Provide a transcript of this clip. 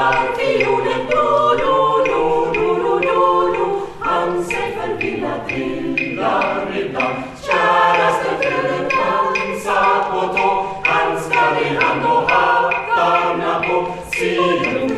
spelar fiolen do. Han sig förvillat trillar ibland. Käraste fröken dansa på tå. Han skall i hand och hattarna på.